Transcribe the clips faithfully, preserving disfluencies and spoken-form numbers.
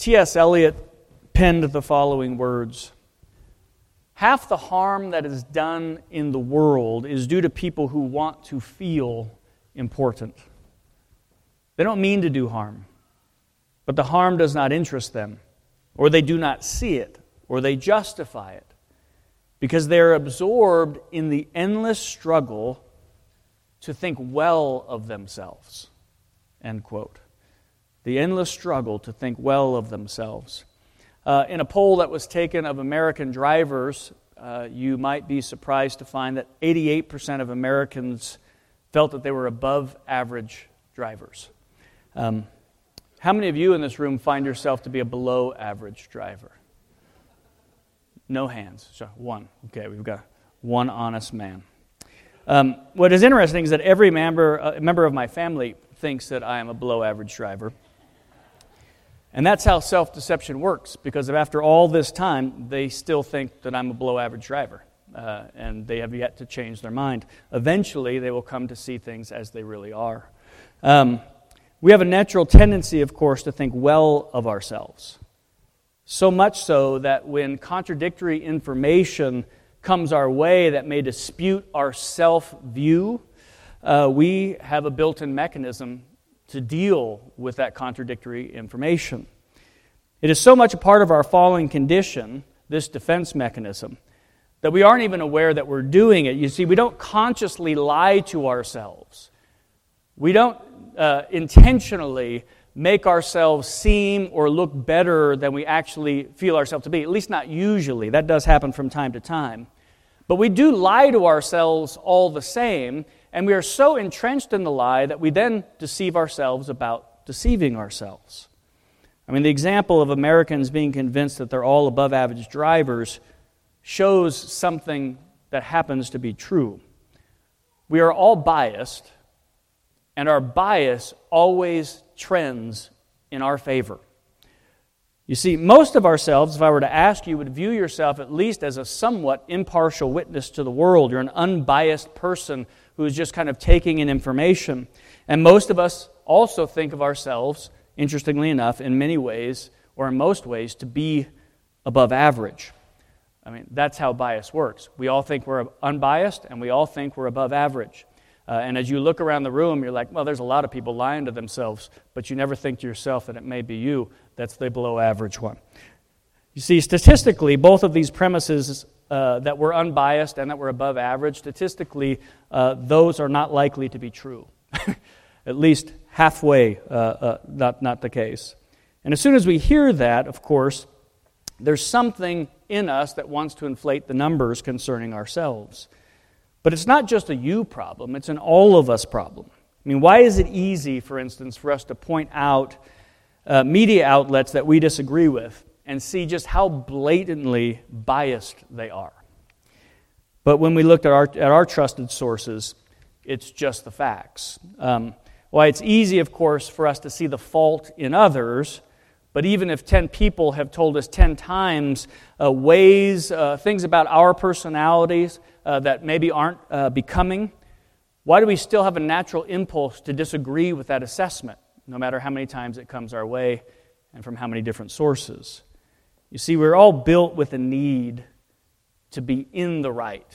T S Eliot penned the following words: "Half the harm that is done in the world is due to people who want to feel important. They don't mean to do harm, but the harm does not interest them, or they do not see it, or they justify it, because they are absorbed in the endless struggle to think well of themselves." End quote. The endless struggle to think well of themselves. Uh, in a poll that was taken of American drivers, uh, you might be surprised to find that eighty-eight percent of Americans felt that they were above average drivers. Um, how many of you in this room find yourself to be a below average driver? No hands. So one. Okay, we've got one honest man. Um, what is interesting is that every member, uh, member of my family thinks that I am a below average driver. And that's how self-deception works, because after all this time, they still think that I'm a below-average driver, uh, and they have yet to change their mind. Eventually, they will come to see things as they really are. Um, we have a natural tendency, of course, to think well of ourselves, so much so that when contradictory information comes our way that may dispute our self-view, uh, we have a built-in mechanism to deal with that contradictory information. It is so much a part of our fallen condition, this defense mechanism, that we aren't even aware that we're doing it. You see, we don't consciously lie to ourselves. We don't uh, intentionally make ourselves seem or look better than we actually feel ourselves to be, at least not usually. That does happen from time to time. But we do lie to ourselves all the same, and we are so entrenched in the lie that we then deceive ourselves about deceiving ourselves. I mean, the example of Americans being convinced that they're all above average drivers shows something that happens to be true. We are all biased, and our bias always trends in our favor. You see, most of ourselves, if I were to ask you, would view yourself at least as a somewhat impartial witness to the world. You're an unbiased person who is just kind of taking in information. And most of us also think of ourselves, interestingly enough, in many ways, or in most ways, to be above average. I mean, that's how bias works. We all think we're unbiased, and we all think we're above average. Uh, and as you look around the room, you're like, well, there's a lot of people lying to themselves, but you never think to yourself that it may be you that's the below average one. You see, statistically, both of these premises uh, that we're unbiased and that we're above average, statistically, uh, those are not likely to be true. At least halfway uh, uh, not, not the case. And as soon as we hear that, of course, there's something in us that wants to inflate the numbers concerning ourselves. But it's not just a you problem, it's an all of us problem. I mean, why is it easy, for instance, for us to point out uh, media outlets that we disagree with and see just how blatantly biased they are? But when we looked at our, at our trusted sources, it's just the facts. Um, why it's easy, of course, for us to see the fault in others, but even if ten people have told us ten times uh, ways, uh, things about our personalities uh, that maybe aren't uh, becoming, why do we still have a natural impulse to disagree with that assessment, no matter how many times it comes our way and from how many different sources? You see, we're all built with a need to be in the right.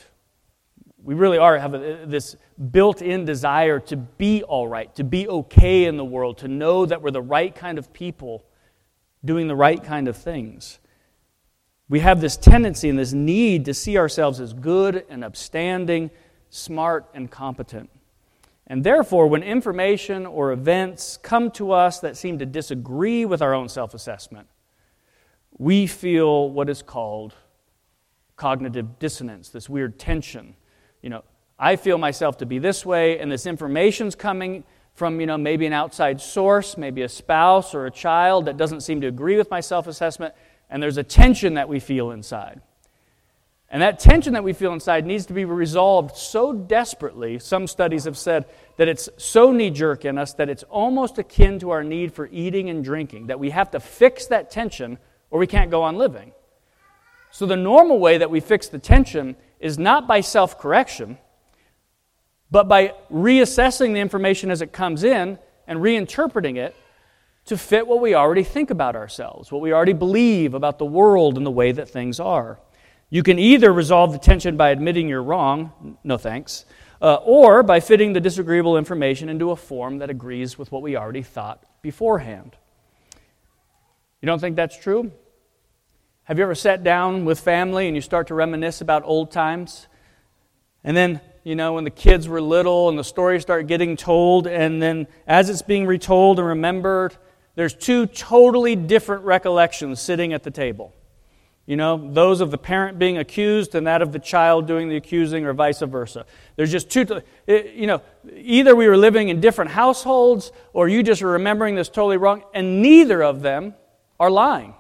We really are have a, this built-in desire to be all right, to be okay in the world, to know that we're the right kind of people doing the right kind of things. We have this tendency and this need to see ourselves as good and upstanding, smart and competent. And therefore, when information or events come to us that seem to disagree with our own self-assessment, we feel what is called cognitive dissonance, this weird tension. You know, I feel myself to be this way, and this information's coming from, you know, maybe an outside source, maybe a spouse or a child that doesn't seem to agree with my self-assessment, and there's a tension that we feel inside. And that tension that we feel inside needs to be resolved so desperately, some studies have said, that it's so knee-jerk in us that it's almost akin to our need for eating and drinking, that we have to fix that tension or we can't go on living. So the normal way that we fix the tension is not by self-correction, but by reassessing the information as it comes in and reinterpreting it to fit what we already think about ourselves, what we already believe about the world and the way that things are. You can either resolve the tension by admitting you're wrong, no thanks, uh, or by fitting the disagreeable information into a form that agrees with what we already thought beforehand. You don't think that's true? Have you ever sat down with family and you start to reminisce about old times? And then, you know, when the kids were little and the stories start getting told, and then as it's being retold and remembered, there's two totally different recollections sitting at the table. You know, those of the parent being accused and that of the child doing the accusing, or vice versa. There's just two, you know, either we were living in different households or you just are remembering this totally wrong, and neither of them are lying.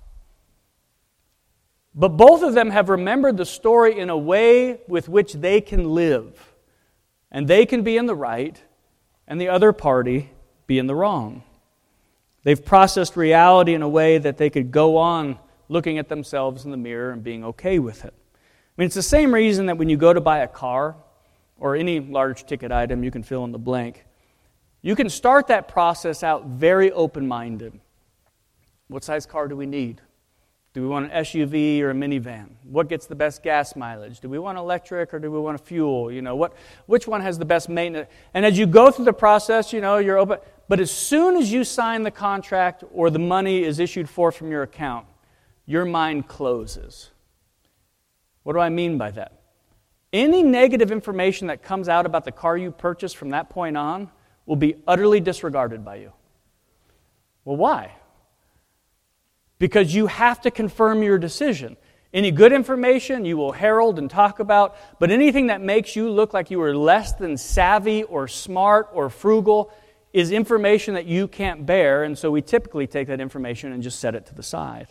But both of them have remembered the story in a way with which they can live. And they can be in the right, and the other party be in the wrong. They've processed reality in a way that they could go on looking at themselves in the mirror and being okay with it. I mean, it's the same reason that when you go to buy a car or any large ticket item, you can fill in the blank, you can start that process out very open-minded. What size car do we need? Do we want an S U V or a minivan? What gets the best gas mileage? Do we want electric or do we want a fuel? You know, what which one has the best maintenance? And as you go through the process, you know, you're open. But as soon as you sign the contract or the money is issued forth from your account, your mind closes. What do I mean by that? Any negative information that comes out about the car you purchased from that point on will be utterly disregarded by you. Well, why? Because you have to confirm your decision. Any good information you will herald and talk about, but anything that makes you look like you are less than savvy or smart or frugal is information that you can't bear, and so we typically take that information and just set it to the side.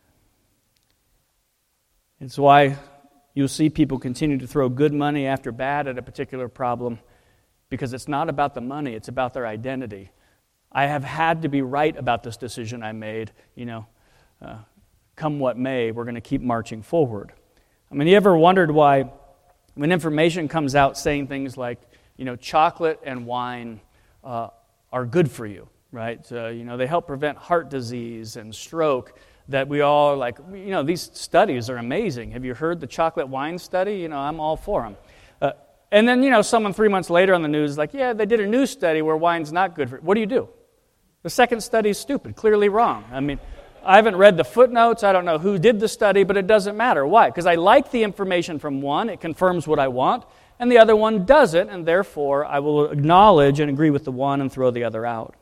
It's why you'll see people continue to throw good money after bad at a particular problem, because it's not about the money, it's about their identity. I have had to be right about this decision I made, you know. Uh, come what may, we're going to keep marching forward. I mean, you ever wondered why when information comes out saying things like, you know, chocolate and wine uh, are good for you, right? Uh, you know, they help prevent heart disease and stroke, that we all are like, you know, these studies are amazing. Have you heard the chocolate wine study? You know, I'm all for them. Uh, and then, you know, someone three months later on the news is like, yeah, they did a new study where wine's not good for you. What do you do? The second study is stupid, clearly wrong. I mean, I haven't read the footnotes. I don't know who did the study, but it doesn't matter. Why? Because I like the information from one. It confirms what I want. And the other one doesn't, and therefore I will acknowledge and agree with the one and throw the other out.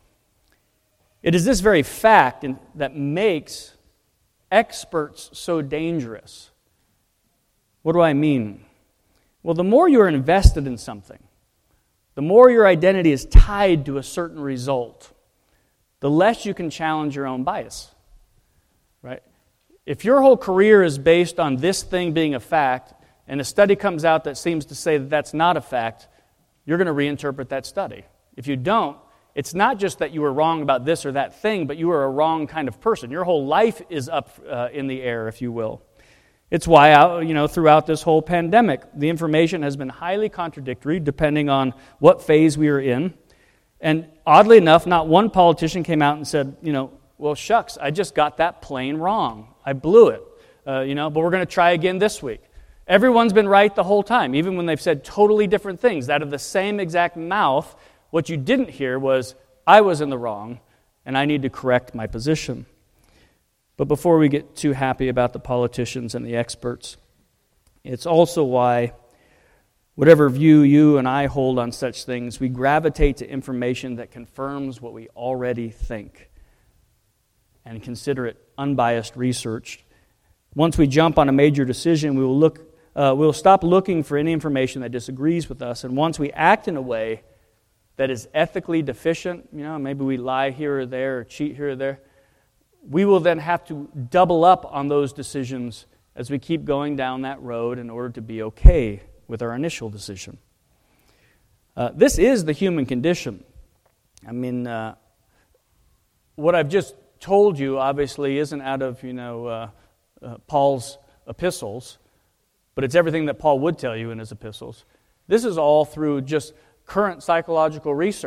It is this very fact that makes experts so dangerous. What do I mean? Well, the more you're invested in something, the more your identity is tied to a certain result, the less you can challenge your own bias. Right? If your whole career is based on this thing being a fact, and a study comes out that seems to say that that's not a fact, you're going to reinterpret that study. If you don't, it's not just that you were wrong about this or that thing, but you are a wrong kind of person. Your whole life is up uh, in the air, if you will. It's why, you know, throughout this whole pandemic, the information has been highly contradictory depending on what phase we are in. And oddly enough, not one politician came out and said, you know, well, shucks, I just got that plain wrong. I blew it, uh, you know, but we're going to try again this week. Everyone's been right the whole time, even when they've said totally different things. Out of the same exact mouth, what you didn't hear was, I was in the wrong, and I need to correct my position. But before we get too happy about the politicians and the experts, it's also why whatever view you and I hold on such things, we gravitate to information that confirms what we already think and consider it unbiased research. Once we jump on a major decision, we will look, uh, we'll stop looking for any information that disagrees with us. And once we act in a way that is ethically deficient, you know, maybe we lie here or there or cheat here or there, we will then have to double up on those decisions as we keep going down that road in order to be okay with our initial decision. Uh, this is the human condition. I mean, uh, what I've just told you obviously isn't out of, you know, uh, uh, Paul's epistles, but it's everything that Paul would tell you in his epistles. This is all through just current psychological research.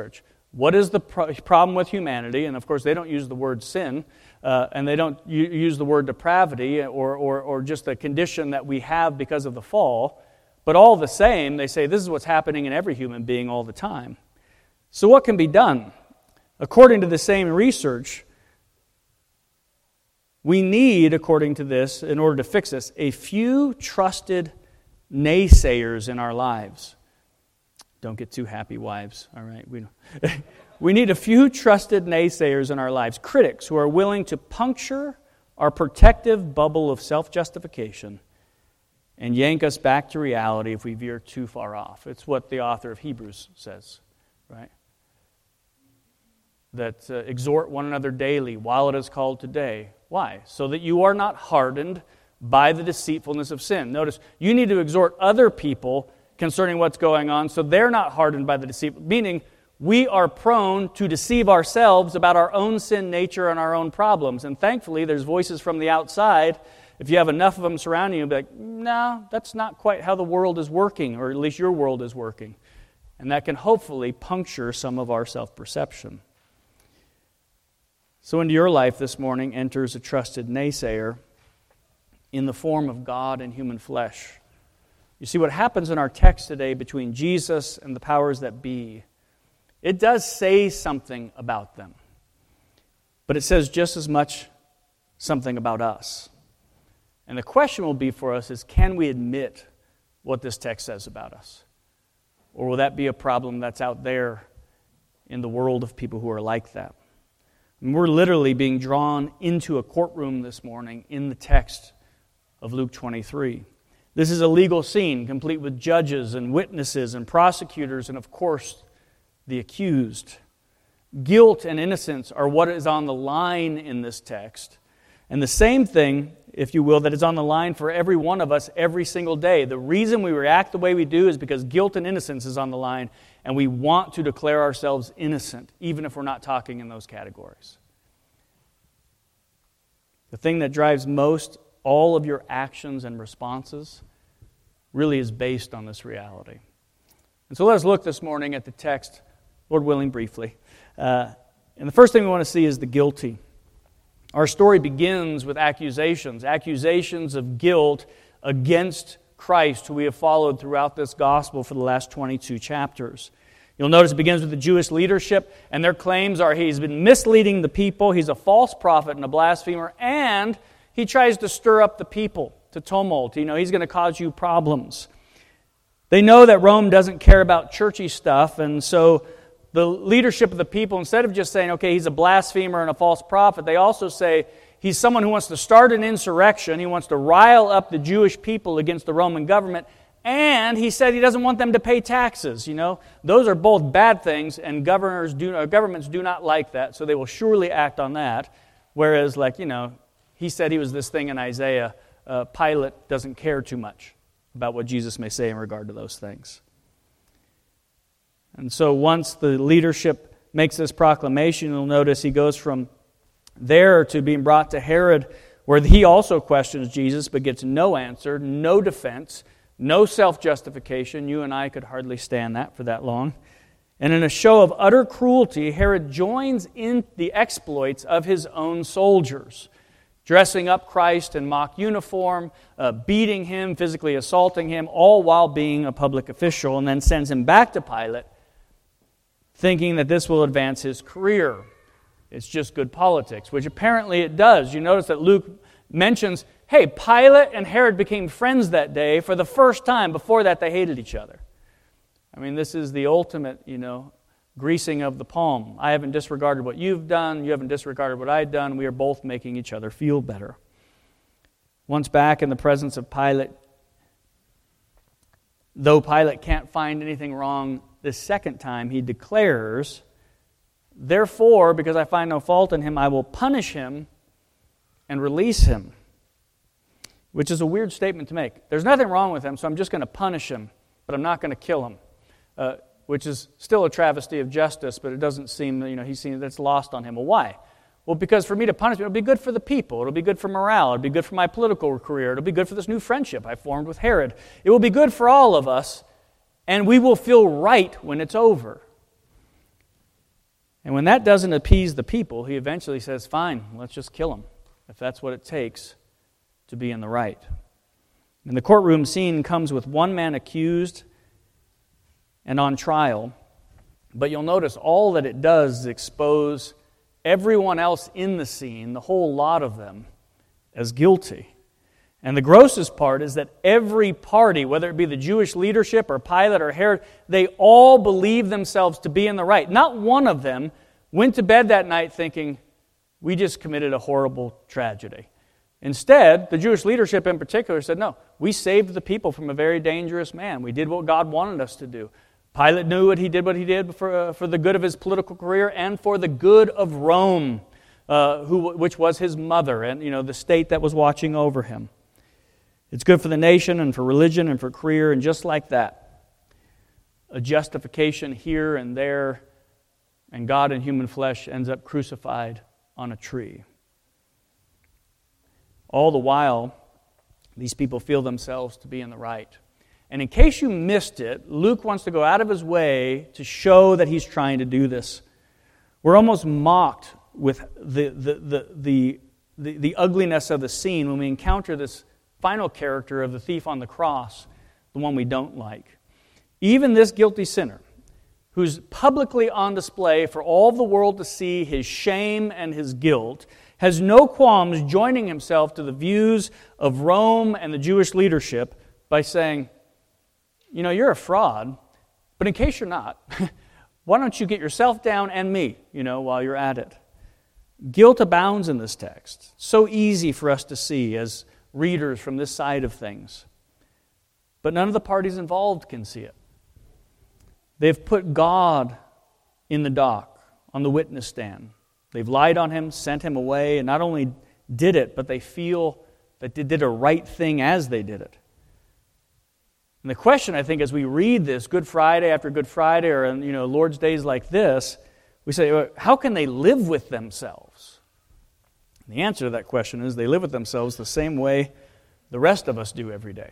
What is the pro- problem with humanity? And of course, they don't use the word sin, uh, and they don't u- use the word depravity or, or, or just a condition that we have because of the fall. But all the same, they say this is what's happening in every human being all the time. So what can be done? According to the same research, we need, according to this, in order to fix this, a few trusted naysayers in our lives. Don't get too happy, wives. All right, we we need a few trusted naysayers in our lives, critics who are willing to puncture our protective bubble of self-justification and yank us back to reality if we veer too far off. It's what the author of Hebrews says, right? That uh, exhort one another daily while it is called today. Why? So that you are not hardened by the deceitfulness of sin. Notice, you need to exhort other people concerning what's going on so they're not hardened by the deceit. Meaning, we are prone to deceive ourselves about our own sin nature and our own problems. And thankfully, there's voices from the outside. If you have enough of them surrounding you, you'll be like, no, that's not quite how the world is working, or at least your world is working. And that can hopefully puncture some of our self-perception. So into your life this morning enters a trusted naysayer in the form of God and human flesh. You see what happens in our text today between Jesus and the powers that be. It does say something about them. But it says just as much something about us. And the question will be for us is, can we admit what this text says about us? Or will that be a problem that's out there in the world of people who are like that? And we're literally being drawn into a courtroom this morning in the text of Luke twenty-three. This is a legal scene complete with judges and witnesses and prosecutors and, of course, the accused. Guilt and innocence are what is on the line in this text. And the same thing, if you will, that is on the line for every one of us every single day. The reason we react the way we do is because guilt and innocence is on the line, and we want to declare ourselves innocent, even if we're not talking in those categories. The thing that drives most all of your actions and responses really is based on this reality. And so let us look this morning at the text, Lord willing, briefly. Uh, and the first thing we want to see is the guilty. Our story begins with accusations, accusations of guilt against Christ, who we have followed throughout this gospel for the last twenty-two chapters. You'll notice it begins with the Jewish leadership, and their claims are he's been misleading the people, he's a false prophet and a blasphemer, and he tries to stir up the people to tumult. You know, he's going to cause you problems. They know that Rome doesn't care about churchy stuff, and so the leadership of the people, instead of just saying, okay, he's a blasphemer and a false prophet, they also say he's someone who wants to start an insurrection, he wants to rile up the Jewish people against the Roman government, and he said he doesn't want them to pay taxes. You know, those are both bad things, and governors do, uh, governments do not like that, so they will surely act on that. Whereas, like, you know, he said he was this thing in Isaiah. Uh, Pilate doesn't care too much about what Jesus may say in regard to those things. And so once the leadership makes this proclamation, you'll notice he goes from there to being brought to Herod, where he also questions Jesus but gets no answer, no defense, no self-justification. You and I could hardly stand that for that long. And in a show of utter cruelty, Herod joins in the exploits of his own soldiers, dressing up Christ in mock uniform, uh, beating him, physically assaulting him, all while being a public official, and then sends him back to Pilate, thinking that this will advance his career. It's just good politics, which apparently it does. You notice that Luke mentions, hey, Pilate and Herod became friends that day for the first time. Before that, they hated each other. I mean, this is the ultimate, you know, greasing of the palm. I haven't disregarded what you've done. You haven't disregarded what I've done. We are both making each other feel better. Once back in the presence of Pilate, though Pilate can't find anything wrong this second time, he declares, therefore, because I find no fault in him, I will punish him and release him. Which is a weird statement to make. There's nothing wrong with him, so I'm just going to punish him, but I'm not going to kill him. Uh, which is still a travesty of justice, but it doesn't seem, you know, he's seen that's lost on him. Well, why? Well, because for me to punish him, it'll be good for the people. It'll be good for morale. It'll be good for my political career. It'll be good for this new friendship I formed with Herod. It will be good for all of us, and we will feel right when it's over. And when that doesn't appease the people, he eventually says, fine, let's just kill him, if that's what it takes to be in the right. And the courtroom scene comes with one man accused and on trial, but you'll notice all that it does is expose everyone else in the scene, the whole lot of them, as guilty. And the grossest part is that every party, whether it be the Jewish leadership or Pilate or Herod, they all believe themselves to be in the right. Not one of them went to bed that night thinking, we just committed a horrible tragedy. Instead, the Jewish leadership in particular said, no, we saved the people from a very dangerous man. We did what God wanted us to do. Pilate knew what he did, what he did for, uh, for the good of his political career and for the good of Rome, uh, who, which was his mother and, you know, the state that was watching over him. It's good for the nation and for religion and for career, and just like that, a justification here and there, and God in human flesh ends up crucified on a tree. All the while, these people feel themselves to be in the right. And in case you missed it, Luke wants to go out of his way to show that he's trying to do this. We're almost mocked with the, the, the, the, the, the ugliness of the scene when we encounter this final character of the thief on the cross, the one we don't like. Even this guilty sinner, who's publicly on display for all the world to see his shame and his guilt, has no qualms joining himself to the views of Rome and the Jewish leadership by saying, you know, you're a fraud, but in case you're not, why don't you get yourself down and me, you know, while you're at it? Guilt abounds in this text. So easy for us to see as readers from this side of things. But none of the parties involved can see it. They've put God in the dock, on the witness stand. They've lied on him, sent him away, and not only did it, but they feel that they did a right thing as they did it. And the question, I think, as we read this Good Friday after Good Friday, or you know, Lord's days like this, we say, how can they live with themselves? And the answer to that question is they live with themselves the same way the rest of us do every day.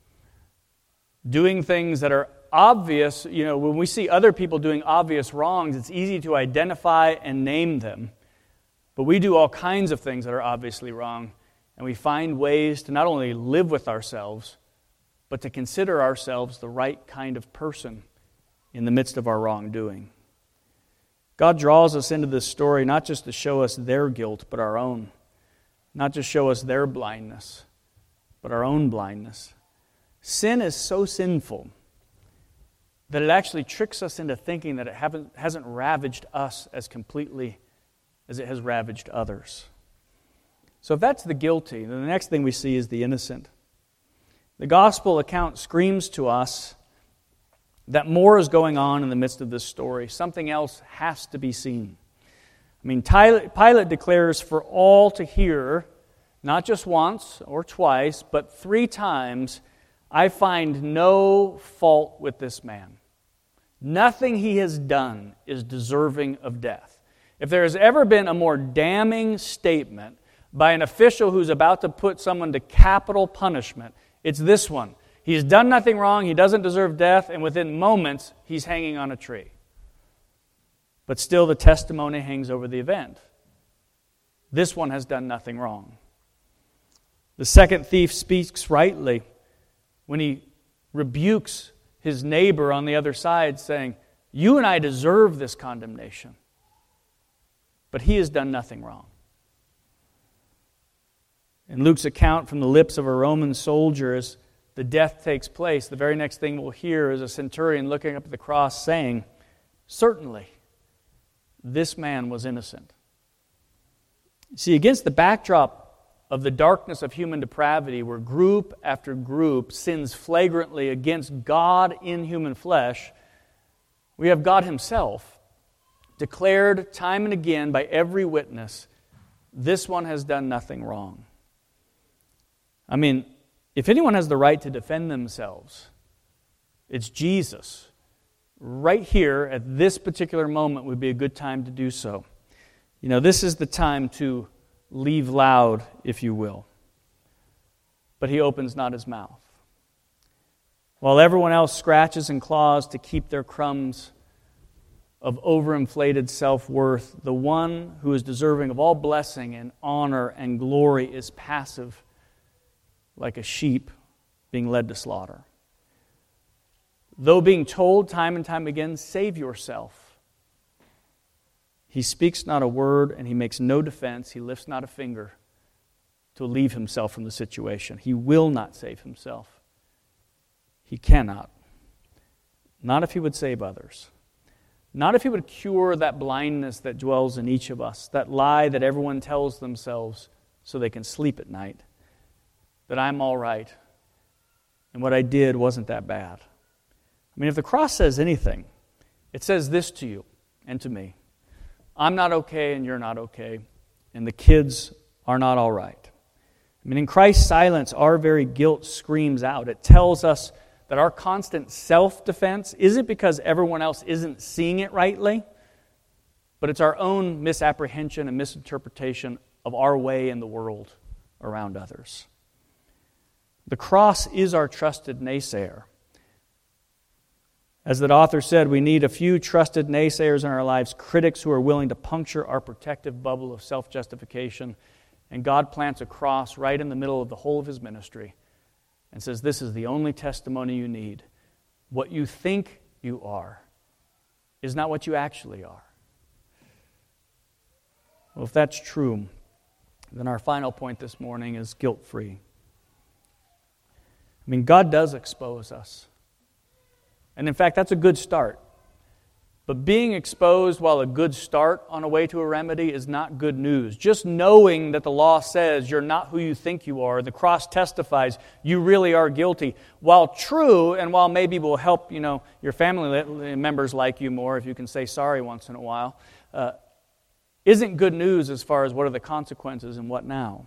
Doing things that are obvious, you know, when we see other people doing obvious wrongs, it's easy to identify and name them. But we do all kinds of things that are obviously wrong, and we find ways to not only live with ourselves, but to consider ourselves the right kind of person in the midst of our wrongdoing. God draws us into this story not just to show us their guilt, but our own. Not just show us their blindness, but our own blindness. Sin is so sinful that it actually tricks us into thinking that it haven't, hasn't ravaged us as completely as it has ravaged others. So if that's the guilty, then the next thing we see is the innocent. The gospel account screams to us that more is going on in the midst of this story. Something else has to be seen. I mean, Pilate declares for all to hear, not just once or twice, but three times, I find no fault with this man. Nothing he has done is deserving of death. If there has ever been a more damning statement by an official who's about to put someone to capital punishment, it's this one. He's done nothing wrong, he doesn't deserve death, and within moments, he's hanging on a tree. But still the testimony hangs over the event. This one has done nothing wrong. The second thief speaks rightly when he rebukes his neighbor on the other side, saying, you and I deserve this condemnation. But he has done nothing wrong. In Luke's account from the lips of a Roman soldier, as the death takes place, the very next thing we'll hear is a centurion looking up at the cross saying, certainly, this man was innocent. See, against the backdrop of the darkness of human depravity, where group after group sins flagrantly against God in human flesh, we have God Himself declared time and again by every witness, this one has done nothing wrong. I mean, if anyone has the right to defend themselves, it's Jesus. Right here, at this particular moment, would be a good time to do so. You know, this is the time to leave loud, if you will. But he opens not his mouth. While everyone else scratches and claws to keep their crumbs, of overinflated self-worth, the one who is deserving of all blessing and honor and glory is passive, like a sheep being led to slaughter. Though being told time and time again, save yourself, he speaks not a word and he makes no defense. He lifts not a finger to relieve himself from the situation. He will not save himself. He cannot. Not if he would save others. Not if he would cure that blindness that dwells in each of us, that lie that everyone tells themselves so they can sleep at night, that I'm all right, and what I did wasn't that bad. I mean, if the cross says anything, it says this to you and to me. I'm not okay and you're not okay, and the kids are not all right. I mean, in Christ's silence, our very guilt screams out. It tells us that our constant self-defense isn't because everyone else isn't seeing it rightly, but it's our own misapprehension and misinterpretation of our way in the world around others. The cross is our trusted naysayer. As the author said, we need a few trusted naysayers in our lives, critics who are willing to puncture our protective bubble of self-justification, and God plants a cross right in the middle of the whole of his ministry and says, this is the only testimony you need. What you think you are is not what you actually are. Well, if that's true, then our final point this morning is guilt-free. I mean, God does expose us. And in fact, that's a good start. But being exposed while a good start on a way to a remedy is not good news. Just knowing that the law says you're not who you think you are, the cross testifies you really are guilty, while true and while maybe will help, you know, your family members like you more if you can say sorry once in a while, uh, isn't good news as far as what are the consequences and what now.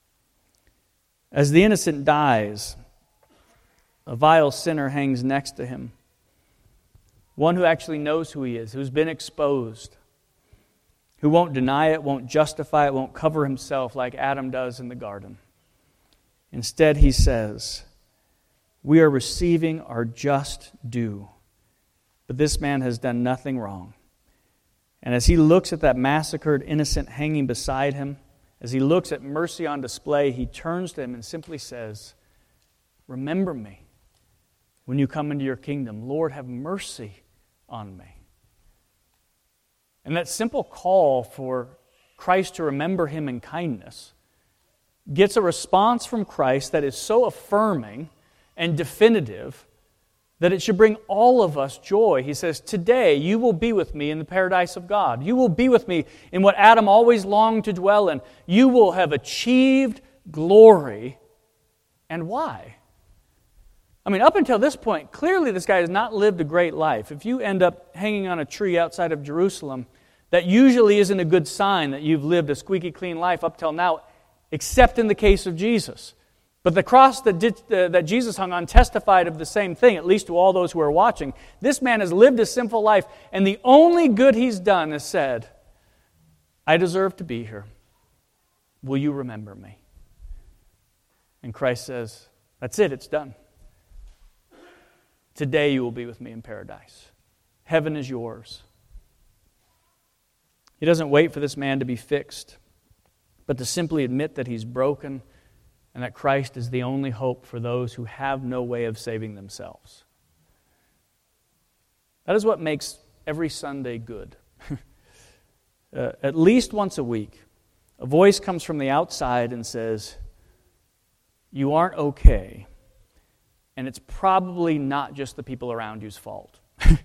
As the innocent dies, a vile sinner hangs next to him. One who actually knows who he is, who's been exposed, who won't deny it, won't justify it, won't cover himself like Adam does in the garden. Instead, he says, we are receiving our just due, but this man has done nothing wrong. And as he looks at that massacred innocent hanging beside him, as he looks at mercy on display, he turns to him and simply says, remember me when you come into your kingdom. Lord, have mercy on me. And that simple call for Christ to remember him in kindness gets a response from Christ that is so affirming and definitive that it should bring all of us joy. He says, today you will be with me in the paradise of God. You will be with me in what Adam always longed to dwell in. You will have achieved glory. And why? I mean, up until this point, clearly this guy has not lived a great life. If you end up hanging on a tree outside of Jerusalem, that usually isn't a good sign that you've lived a squeaky clean life up till now, except in the case of Jesus. But the cross that, did, uh, that Jesus hung on testified of the same thing, at least to all those who are watching. This man has lived a sinful life, and the only good he's done is said, I deserve to be here. Will you remember me? And Christ says, that's it, it's done. Today you will be with me in paradise. Heaven is yours. He doesn't wait for this man to be fixed, but to simply admit that he's broken and that Christ is the only hope for those who have no way of saving themselves. That is what makes every Sunday good. uh, at least once a week, a voice comes from the outside and says, you aren't okay. And it's probably not just the people around you's fault.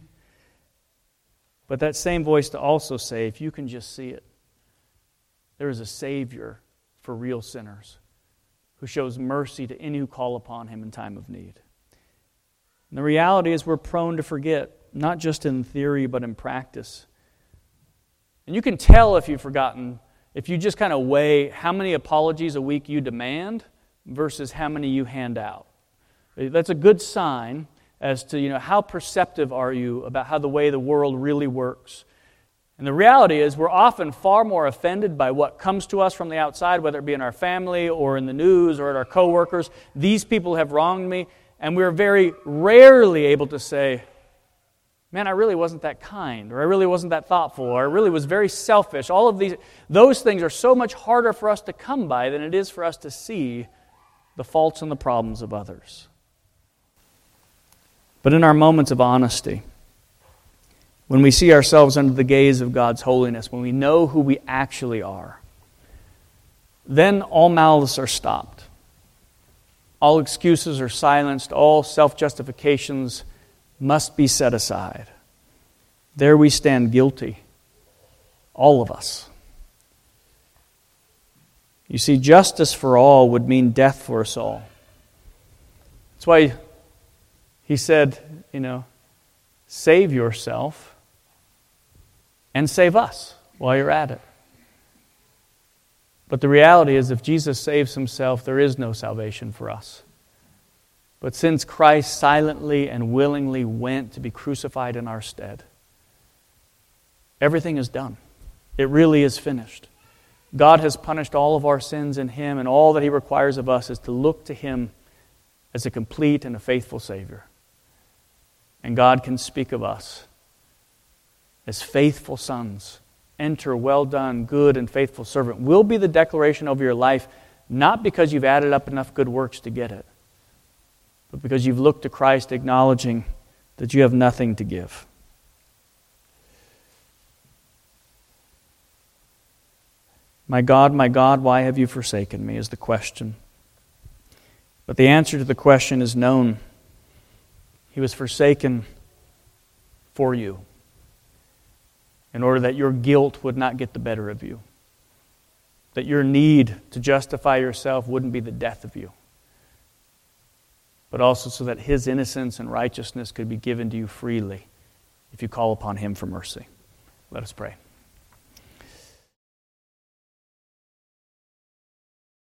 But that same voice to also say, if you can just see it, there is a Savior for real sinners who shows mercy to any who call upon him in time of need. And the reality is we're prone to forget, not just in theory but in practice. And you can tell if you've forgotten, if you just kind of weigh how many apologies a week you demand versus how many you hand out. That's a good sign as to, you know, how perceptive are you about how the way the world really works. And the reality is we're often far more offended by what comes to us from the outside, whether it be in our family or in the news or at our coworkers. These people have wronged me, and we're very rarely able to say, man, I really wasn't that kind, or I really wasn't that thoughtful, or I really was very selfish. All of these, those things are so much harder for us to come by than it is for us to see the faults and the problems of others. But in our moments of honesty, when we see ourselves under the gaze of God's holiness, when we know who we actually are, then all malice are stopped. All excuses are silenced. All self-justifications must be set aside. There we stand guilty, all of us. You see, justice for all would mean death for us all. That's why he said, you know, save yourself and save us while you're at it. But the reality is, if Jesus saves himself, there is no salvation for us. But since Christ silently and willingly went to be crucified in our stead, everything is done. It really is finished. God has punished all of our sins in him, and all that he requires of us is to look to him as a complete and a faithful Savior. And God can speak of us as faithful sons. Enter, well done, good and faithful servant, will be the declaration of your life, not because you've added up enough good works to get it, but because you've looked to Christ, acknowledging that you have nothing to give. My God, my God, why have you forsaken me, is the question. But the answer to the question is known. He was forsaken for you, in order that your guilt would not get the better of you, that your need to justify yourself wouldn't be the death of you, but also so that his innocence and righteousness could be given to you freely if you call upon him for mercy. Let us pray.